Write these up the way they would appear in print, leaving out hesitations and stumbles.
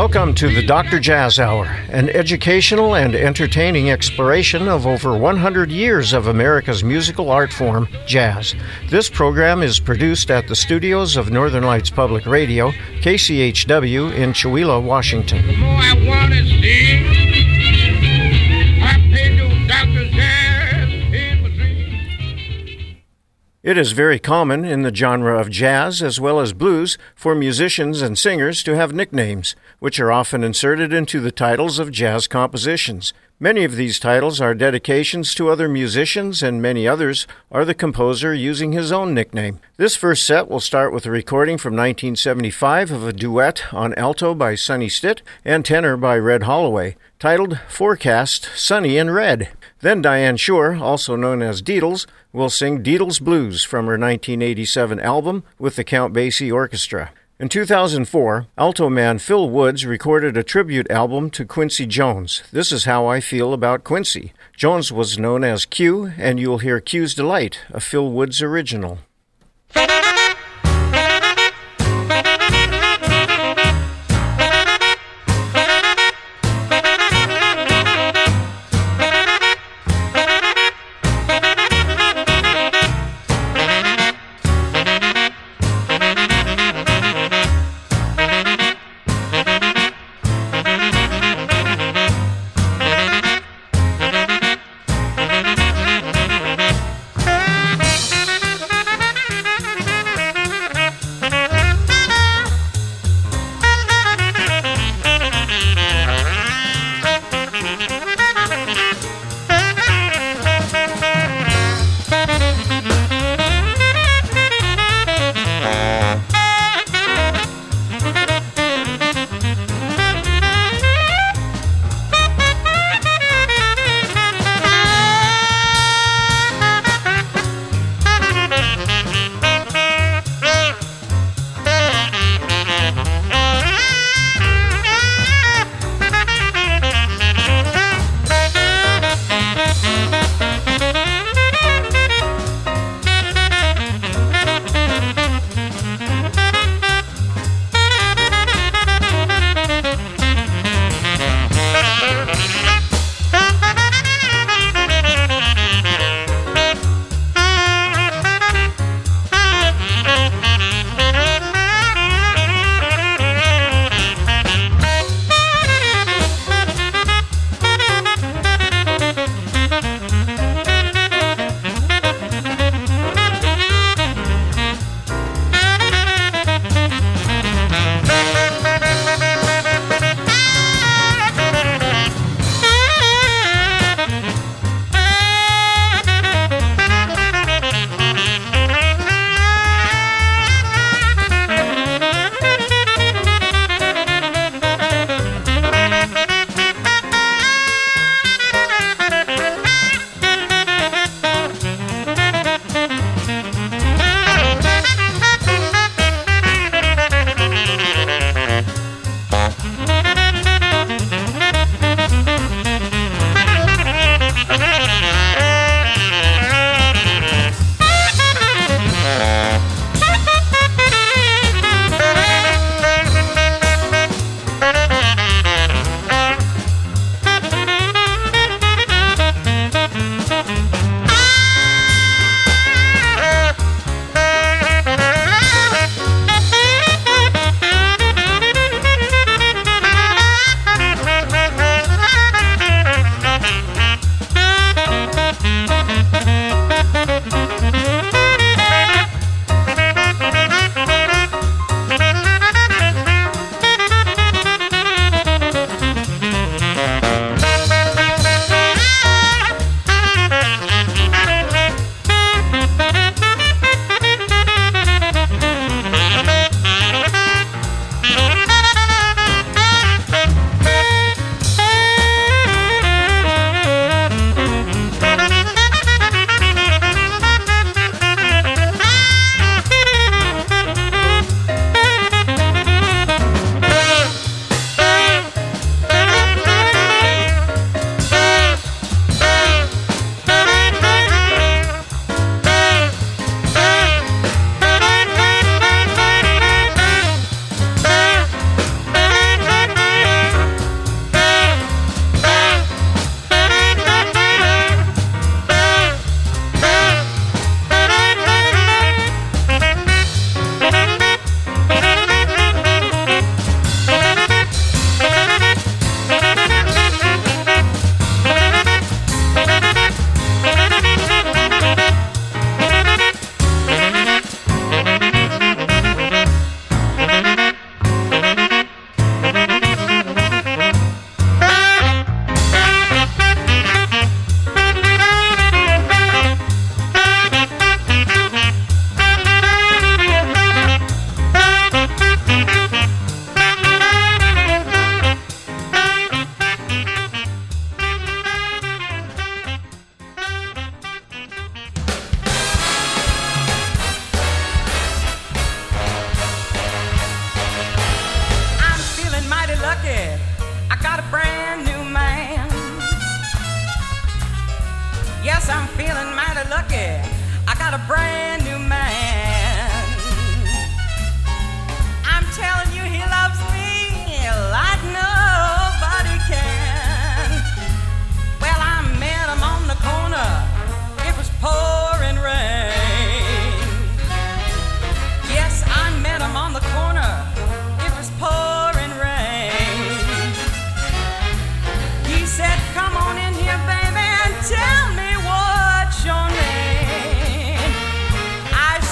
Welcome to the Dr. Jazz Hour, an educational and entertaining exploration of over 100 years of America's musical art form, jazz. This program is produced at the studios of Northern Lights Public Radio, KCHW in Chewelah, Washington. The more I want to see, I pay no Dr. Jazz in my dreams. It is very common in the genre of jazz as well as blues for musicians and singers to have nicknames, which are often inserted into the titles of jazz compositions. Many of these titles are dedications to other musicians, and many others are the composer using his own nickname. This first set will start with a recording from 1975 of a duet on alto by Sonny Stitt and tenor by Red Holloway, titled Forecast, Sunny and Red. Then Diane Shure, also known as Deedles, will sing Deedles Blues from her 1987 album with the Count Basie Orchestra. In 2004, alto man Phil Woods recorded a tribute album to Quincy Jones. This is How I Feel About Quincy. Jones was known as Q, and you'll hear Q's Delight, a Phil Woods original. lucky. I got a brand new man. Yes, I'm feeling mighty lucky. I got a brand new man. I'm telling you, he loves me like nobody can. Well, I met him on the corner. It was pouring rain. Yes, I met him on the corner. It was pouring rain. He said, come on in here, baby, and tell me what's your name. I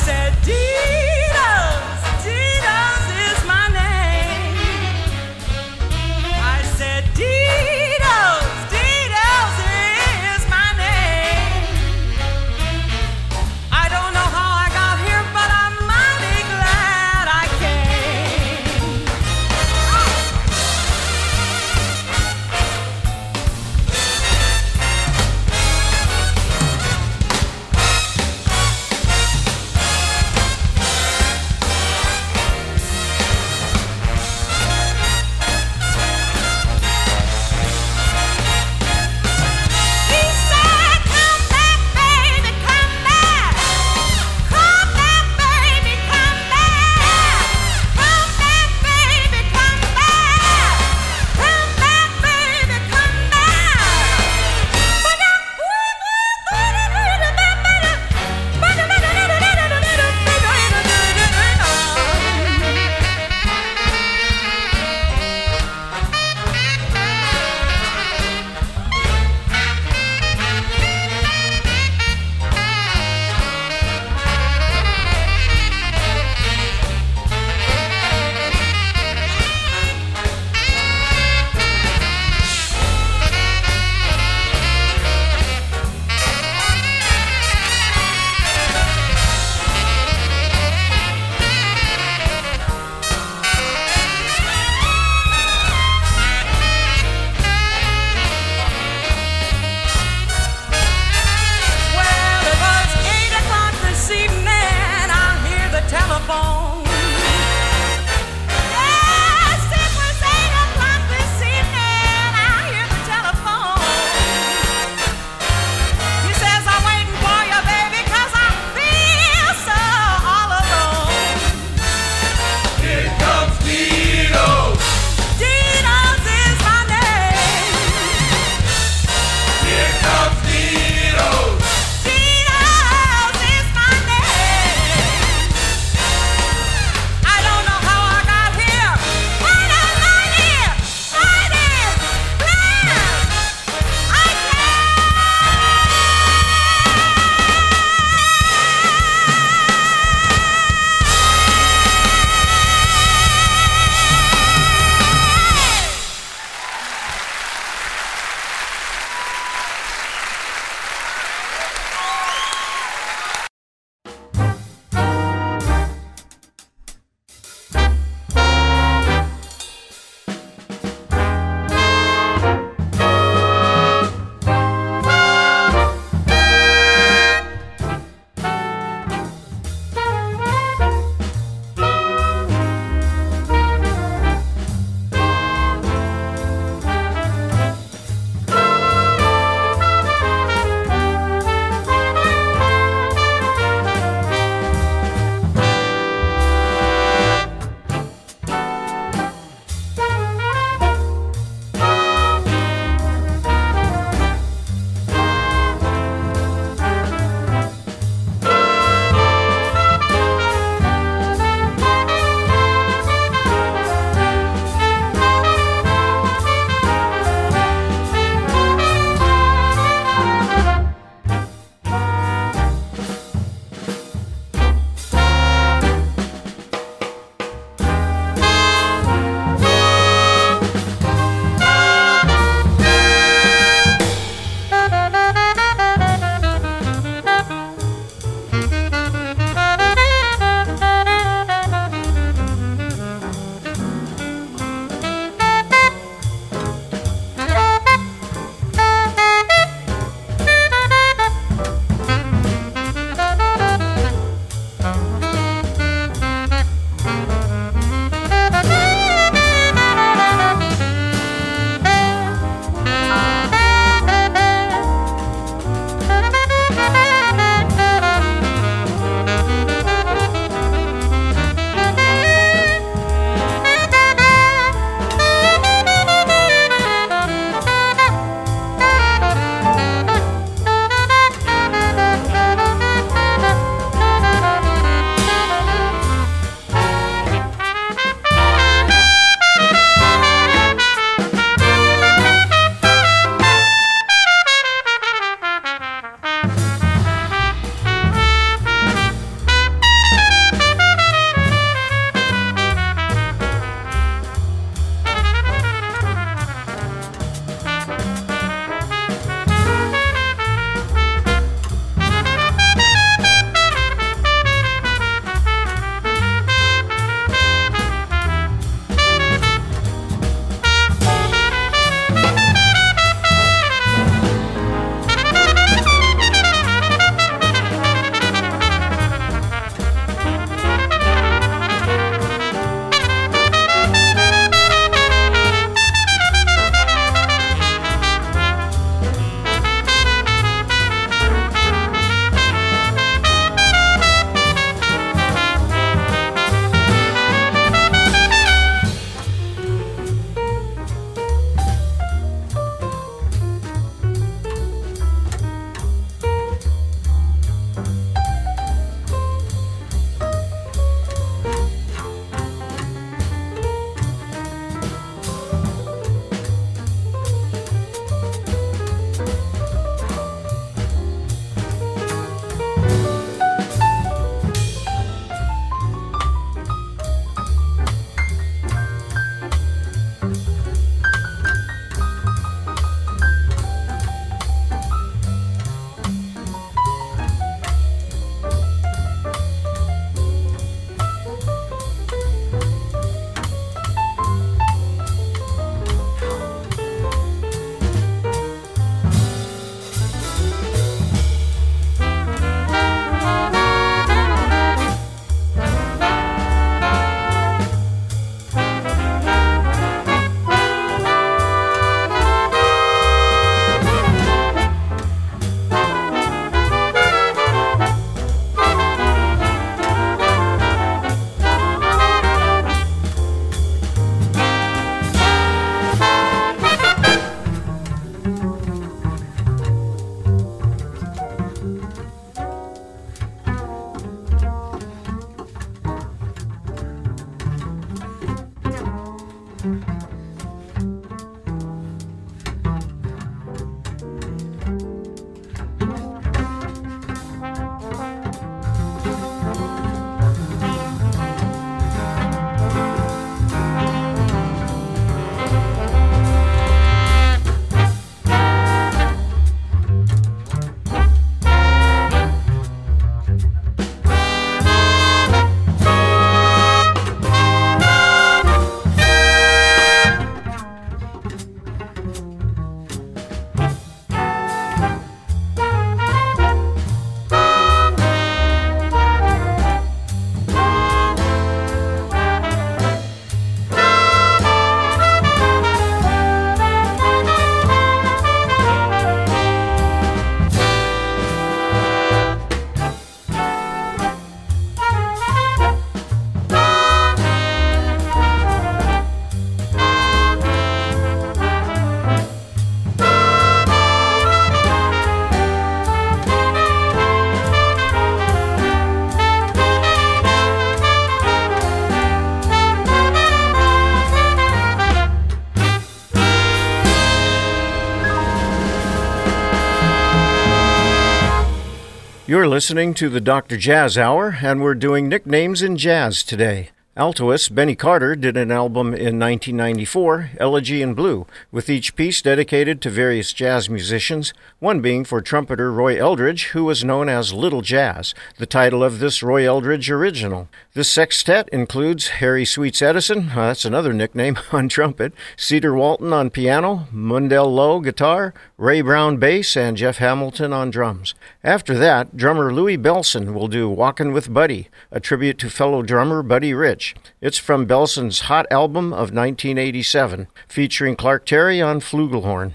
You're listening to the Dr. Jazz Hour, and we're doing nicknames in jazz today. Altoist Benny Carter did an album in 1994, Elegy in Blue, with each piece dedicated to various jazz musicians, one being for trumpeter Roy Eldridge, who was known as Little Jazz, the title of this Roy Eldridge original. This sextet includes Harry Sweets Edison, that's another nickname, on trumpet, Cedar Walton on piano, Mundell Lowe guitar, Ray Brown bass, and Jeff Hamilton on drums. After that, drummer Louie Bellson will do Walkin' with Buddy, a tribute to fellow drummer Buddy Rich. It's from Belson's Hot album of 1987, featuring Clark Terry on flugelhorn.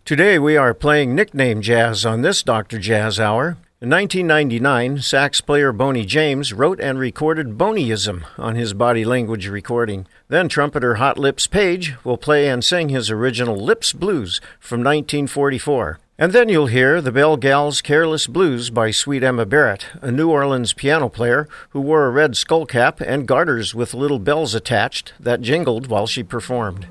Today we are playing nickname jazz on this Dr. Jazz Hour. In 1999, sax player Boney James wrote and recorded Boneyism on his Body Language recording. Then trumpeter Hot Lips Page will play and sing his original Lips Blues from 1944. And then you'll hear the Bell Gals' Careless Blues by Sweet Emma Barrett, a New Orleans piano player who wore a red skull cap and garters with little bells attached that jingled while she performed.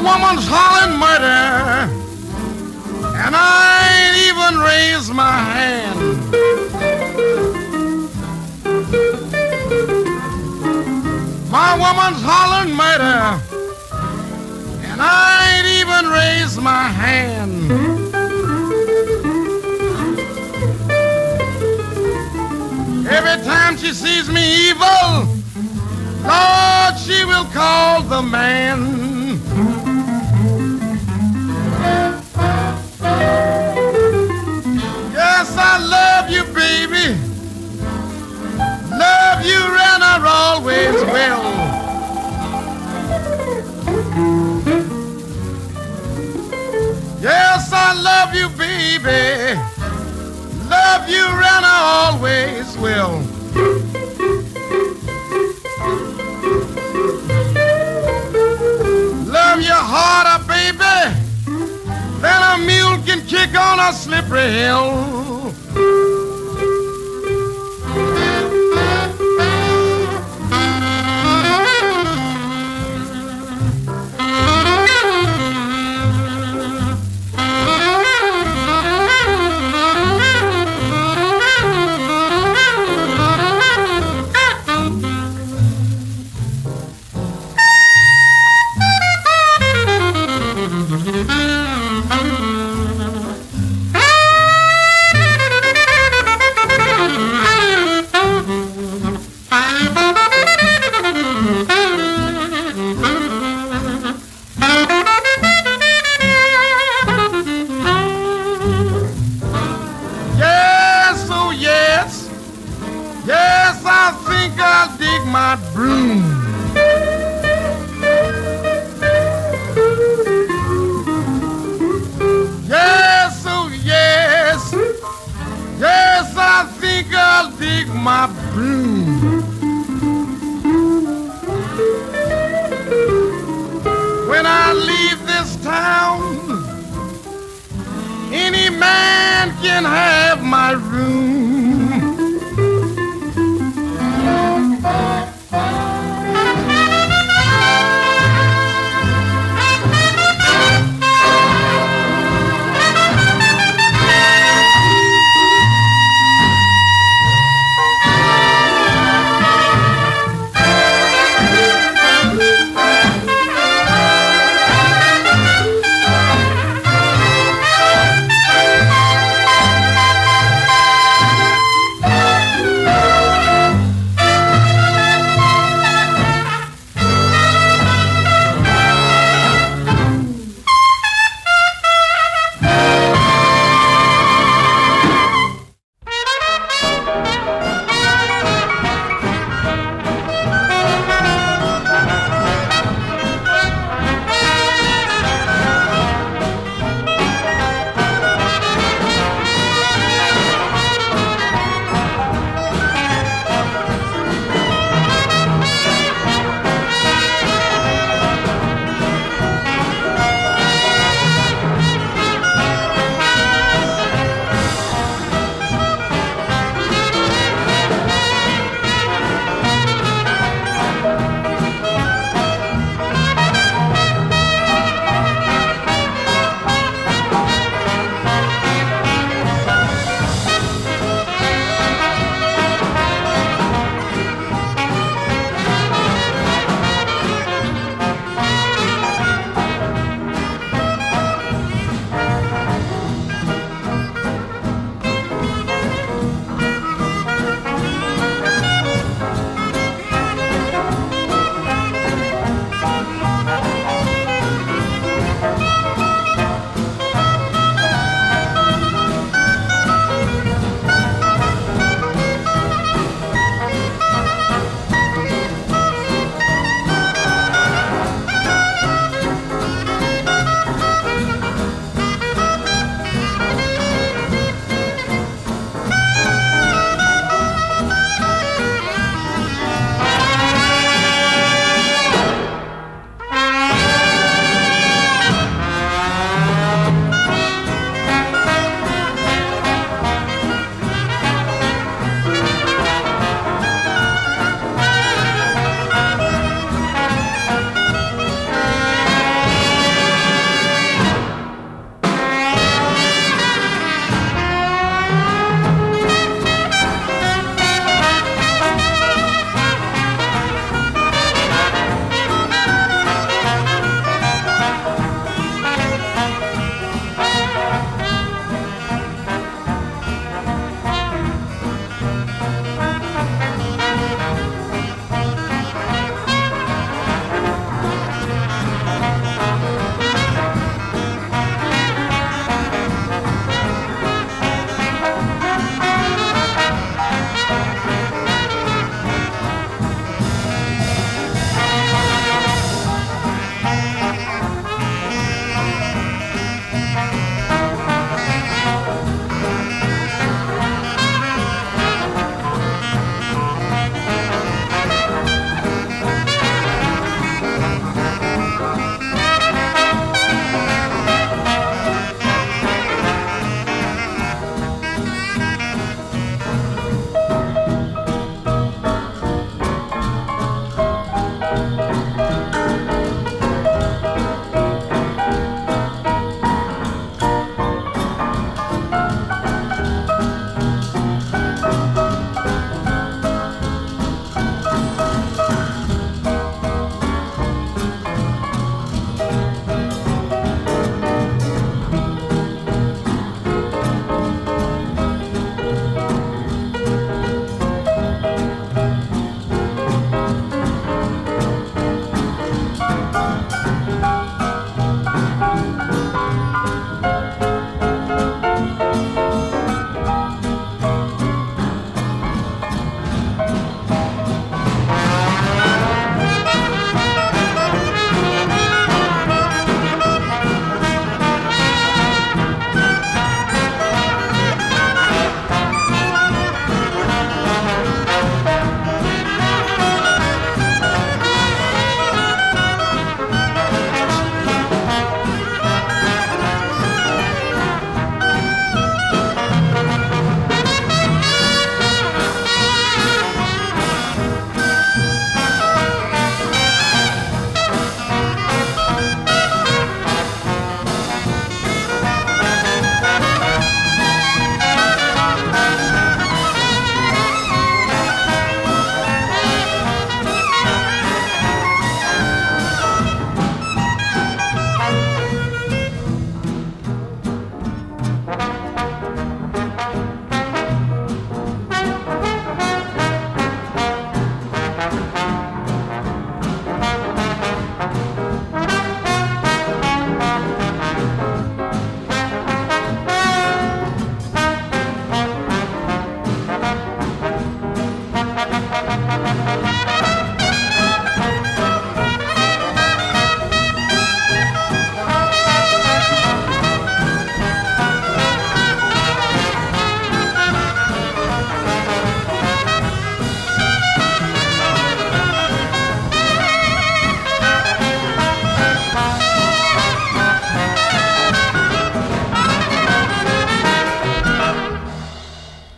woman's hollering murder, and I ain't even raised my hand. My woman's hollering murder, and I ain't even raised my hand. Every time she sees me evil, Lord, she will call the man. Yes, I love you, baby. Love you, and I always will. Yes, I love you, baby. Love you, and I always will. Love you harder, baby, than a mule can kick on a slippery hill.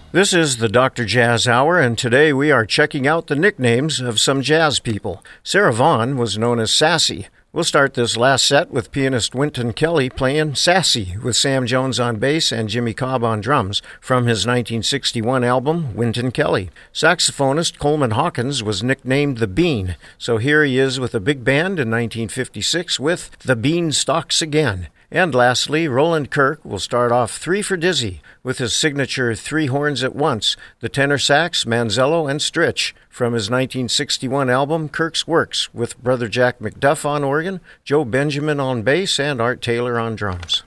This is the Dr. Jazz Hour, and today we are checking out the nicknames of some jazz people. Sarah Vaughan was known as Sassy. We'll start this last set with pianist Wynton Kelly playing Sassy with Sam Jones on bass and Jimmy Cobb on drums from his 1961 album, Wynton Kelly. Saxophonist Coleman Hawkins was nicknamed The Bean, so here he is with a big band in 1956 with The Beanstalks Again. And lastly, Roland Kirk will start off Three for Dizzy with his signature three horns at once, the tenor sax, Manzello, and Stritch, from his 1961 album Kirk's Works, with Brother Jack McDuff on organ, Joe Benjamin on bass, and Art Taylor on drums.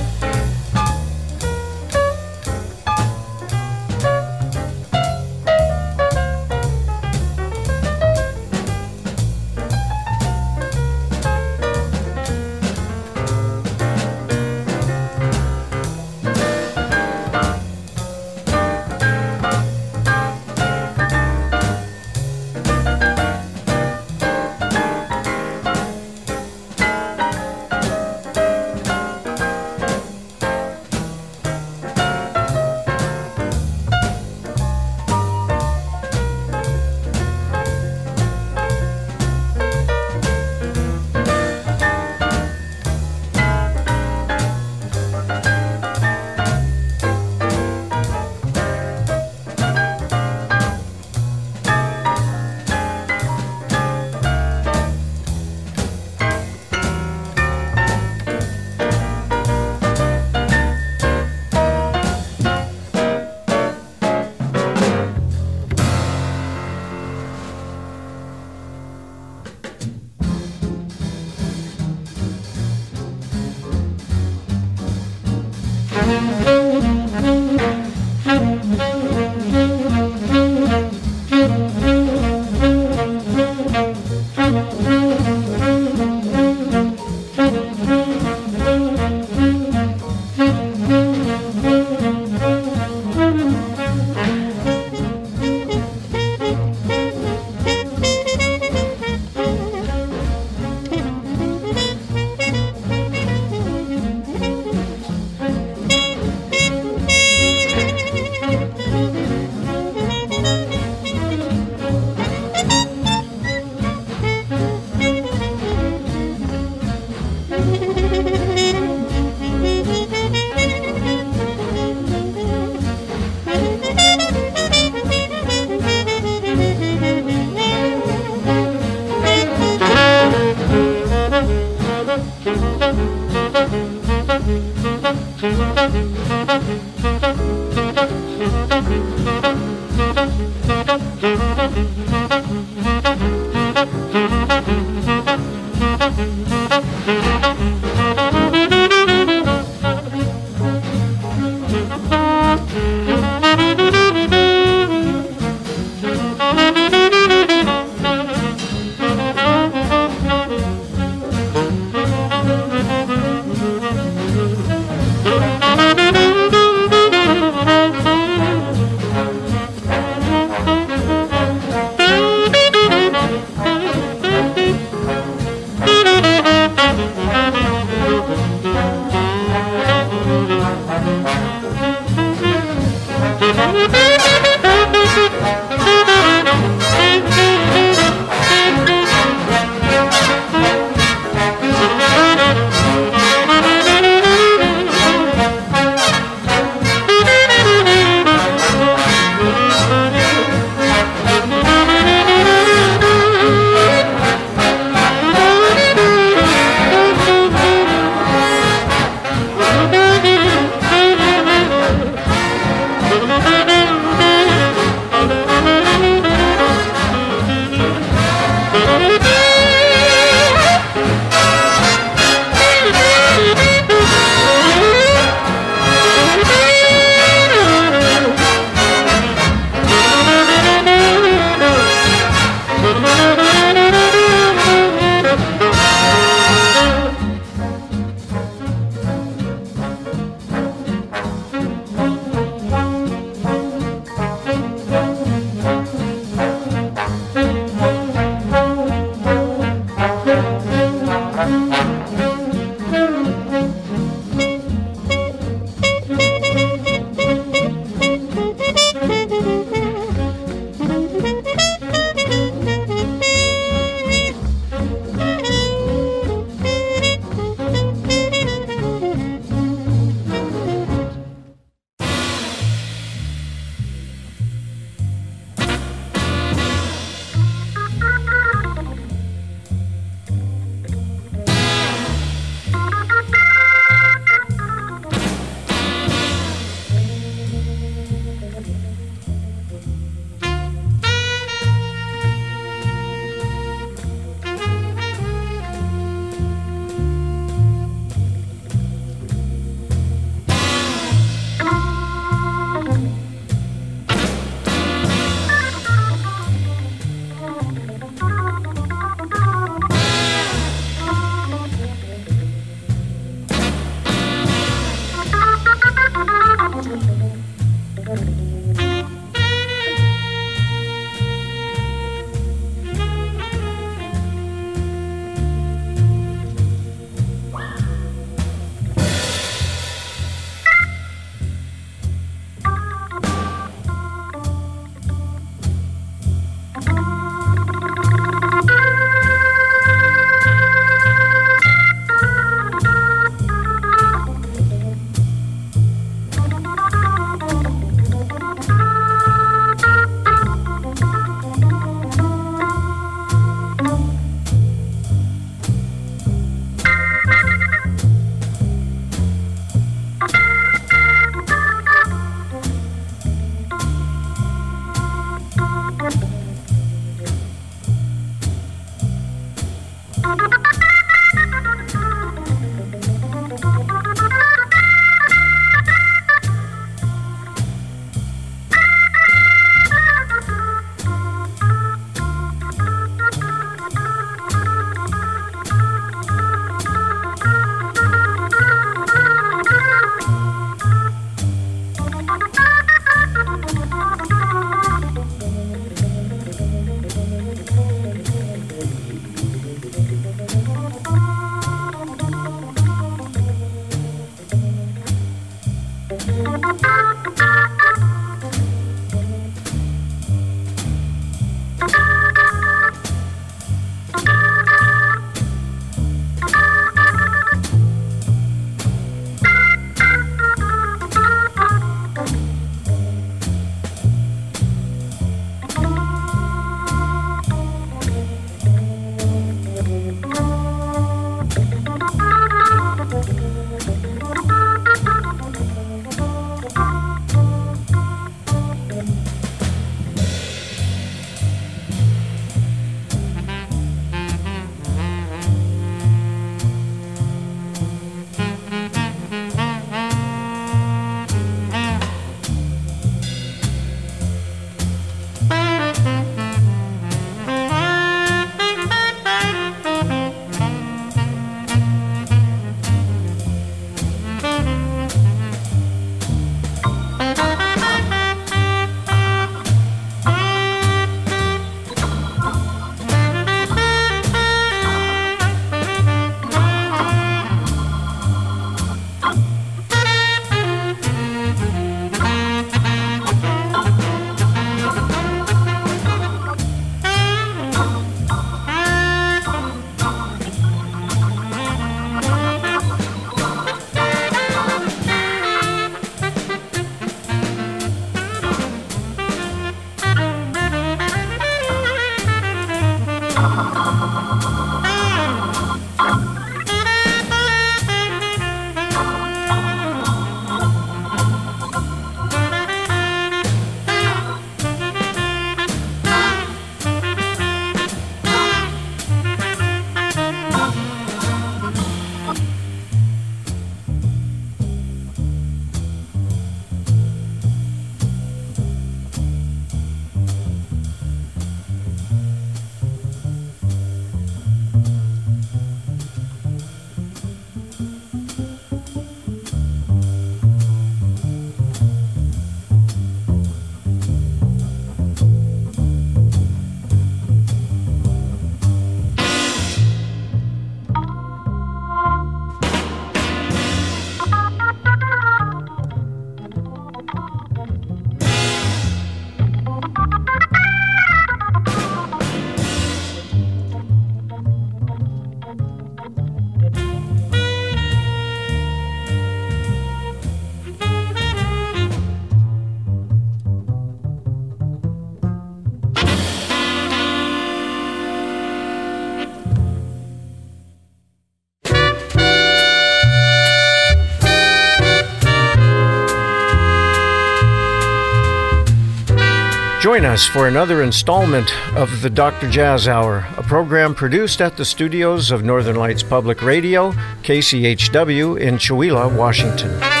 Join us for another installment of the Dr. Jazz Hour, a program produced at the studios of Northern Lights Public Radio, KCHW in Chewelah, Washington.